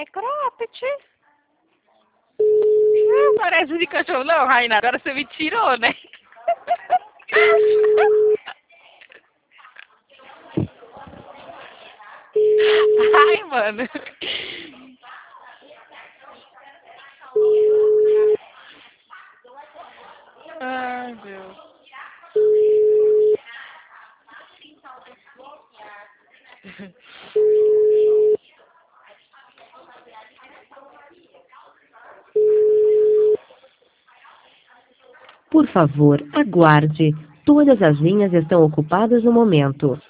É cropped. Parece de cachorro. Não, Raina, agora você me tirou, né? Ai, mano. Ai, Deus. Por favor, aguarde. Todas as linhas estão ocupadas no momento.